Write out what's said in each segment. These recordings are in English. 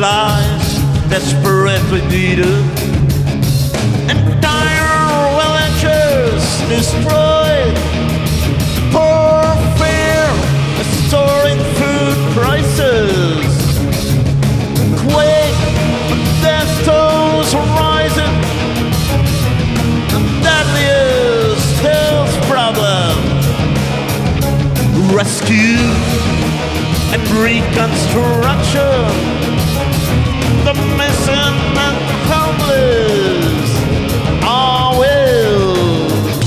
lives desperately needed. Entire villages destroyed. Poor fear, soaring food prices. Quake, death tolls rising. The deadliest health problem. Rescue and reconstruction. The missing and homeless are will.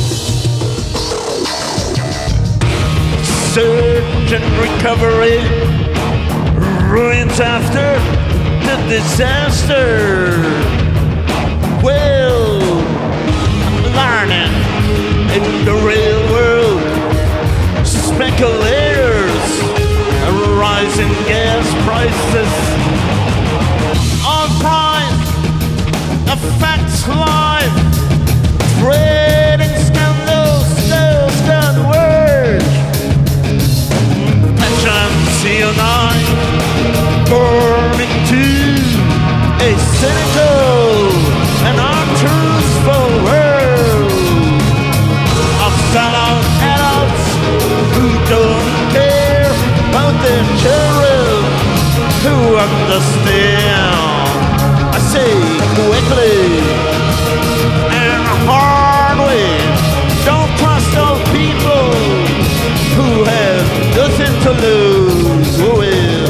Search and recovery. Ruins after the disaster. Well, learning in the real world. Speculators, rising gas prices. On prime, affects life. Trading scandals, sales done work. Passions unite, burning to a cynical and untruthful world of sellout adults who don't care about their children, who understand. I say quickly and hard way, don't trust those people who have nothing to lose. Well,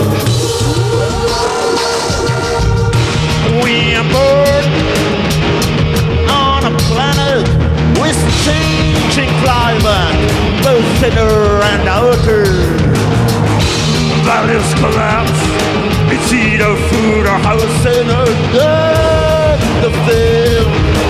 we are born on a planet with changing climate, both inner and outer. Values collapse. It's either food or housing or death to fill.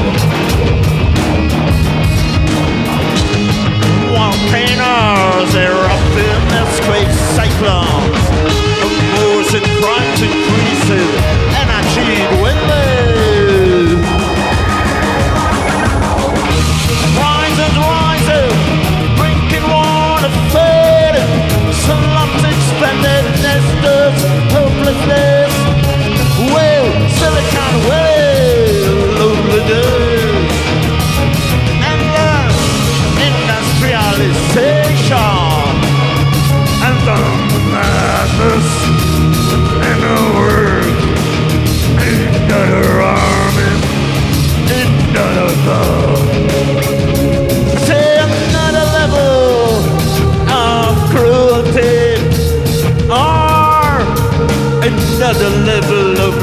Volcanoes erupt in earthquake cyclones. Opposing crimes increasing. Energy dwindling. Rising. Drinking water fading. Slums expanded. Nesters. Hopelessness. Well, Silicon Valley. Loneliness. Endless industrialization. And the madness in the world. Another army. Another love. Say another level of cruelty. Or another level of